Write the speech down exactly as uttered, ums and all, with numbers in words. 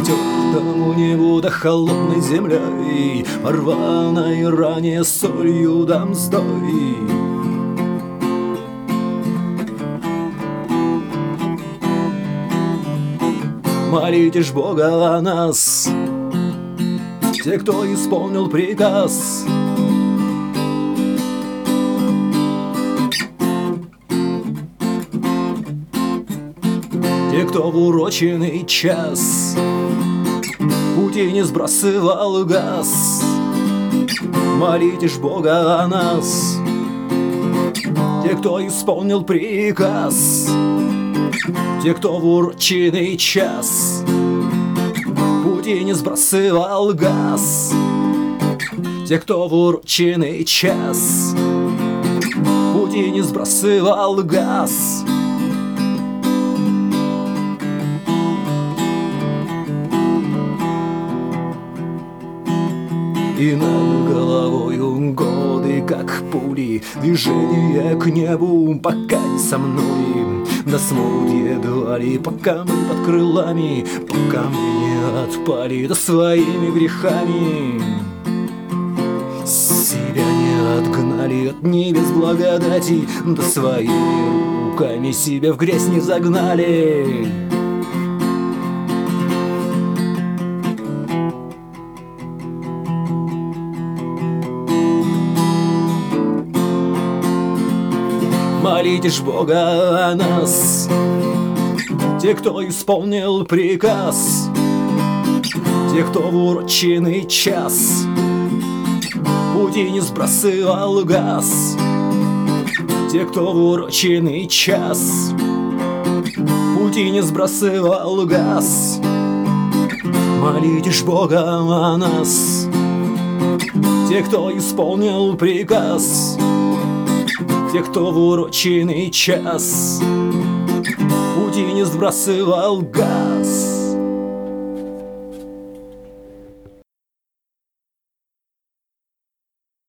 тёплому небу да холодной землей, порванной ранее солью да мздой. Молите ж Бога о нас, те, кто исполнил приказ. Те, кто в уроченный час пути не сбрасывал газ. Молите ж Бога о нас, те, кто исполнил приказ. Те, кто в уроченный час пути не сбрасывал газ. Те, кто в уроченный час пути не сбрасывал газ. И над головою годы, как пули, движение к небу, пока не со мной. Да смогут едва ли, пока мы под крылами, пока мы не отпали, да своими грехами себя не отгнали от небес благодати, да своими руками себя в грязь не загнали. Молите ж Бога о нас, те, кто исполнил приказ. Те, кто в уроченный час пути не сбрасывал газ. Те, кто в уроченный час пути не сбрасывал газ. Молите ж Бога о нас, те, кто исполнил приказ. Те, кто в уроченный час пути не сбрасывал газ.